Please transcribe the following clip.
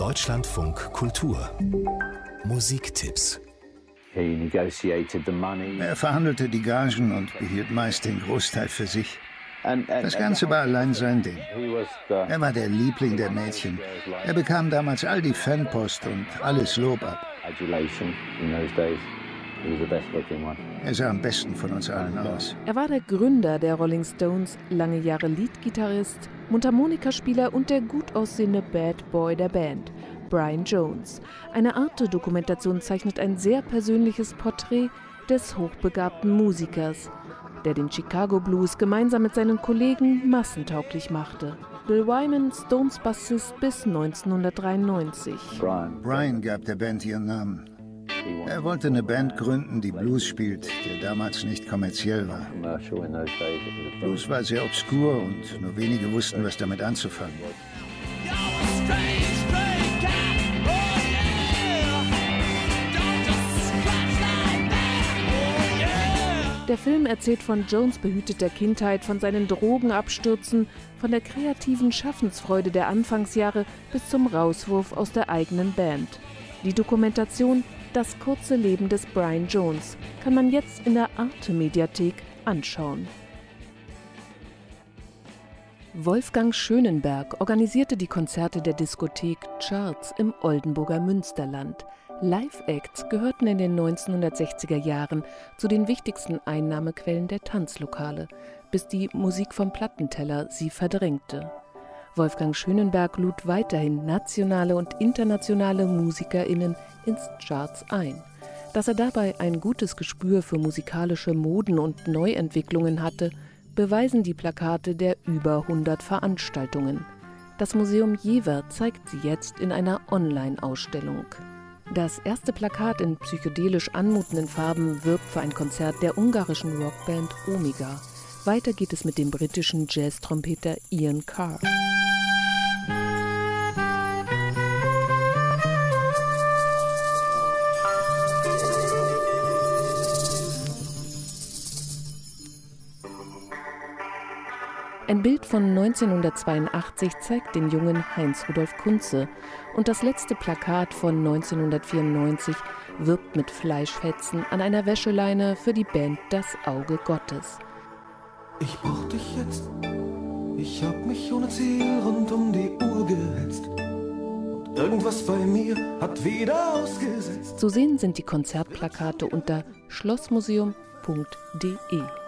Deutschlandfunk Kultur Musiktipps. Er verhandelte die Gagen und behielt meist den Großteil für sich. Das Ganze war allein sein Ding. Er war der Liebling der Mädchen. Er bekam damals all die Fanpost und alles Lob ab. Er sah am besten von uns allen aus. Er war der Gründer der Rolling Stones, lange Jahre Leadgitarrist, Mundharmonikaspieler und der gut aussehende Bad Boy der Band, Brian Jones. Eine Arte-Dokumentation zeichnet ein sehr persönliches Porträt des hochbegabten Musikers, der den Chicago Blues gemeinsam mit seinen Kollegen massentauglich machte. Bill Wyman, Stones Bassist bis 1993. Brian gab der Band ihren Namen. Er wollte eine Band gründen, die Blues spielt, der damals nicht kommerziell war. Blues war sehr obskur und nur wenige wussten, was damit anzufangen. Der Film erzählt von Jones' behüteter Kindheit, von seinen Drogenabstürzen, von der kreativen Schaffensfreude der Anfangsjahre bis zum Rauswurf aus der eigenen Band. Die Dokumentation Das kurze Leben des Brian Jones kann man jetzt in der Arte-Mediathek anschauen. Wolfgang Schönenberg organisierte die Konzerte der Diskothek Charts im Oldenburger Münsterland. Live-Acts gehörten in den 1960er Jahren zu den wichtigsten Einnahmequellen der Tanzlokale, bis die Musik vom Plattenteller sie verdrängte. Wolfgang Schönenberg lud weiterhin nationale und internationale MusikerInnen ins Charts ein. Dass er dabei ein gutes Gespür für musikalische Moden und Neuentwicklungen hatte, beweisen die Plakate der über 100 Veranstaltungen. Das Museum Jever zeigt sie jetzt in einer Online-Ausstellung. Das erste Plakat in psychedelisch anmutenden Farben wirbt für ein Konzert der ungarischen Rockband Omega. Weiter geht es mit dem britischen Jazz-Trompeter Ian Carr. Ein Bild von 1982 zeigt den jungen Heinz-Rudolf Kunze und das letzte Plakat von 1994 wirbt mit Fleischfetzen an einer Wäscheleine für die Band Das Auge Gottes. Ich brauch dich jetzt, ich hab mich ohne Ziel rund um die Uhr gehetzt und irgendwas bei mir hat wieder ausgesetzt. Zu sehen sind die Konzertplakate unter schlossmuseum.de.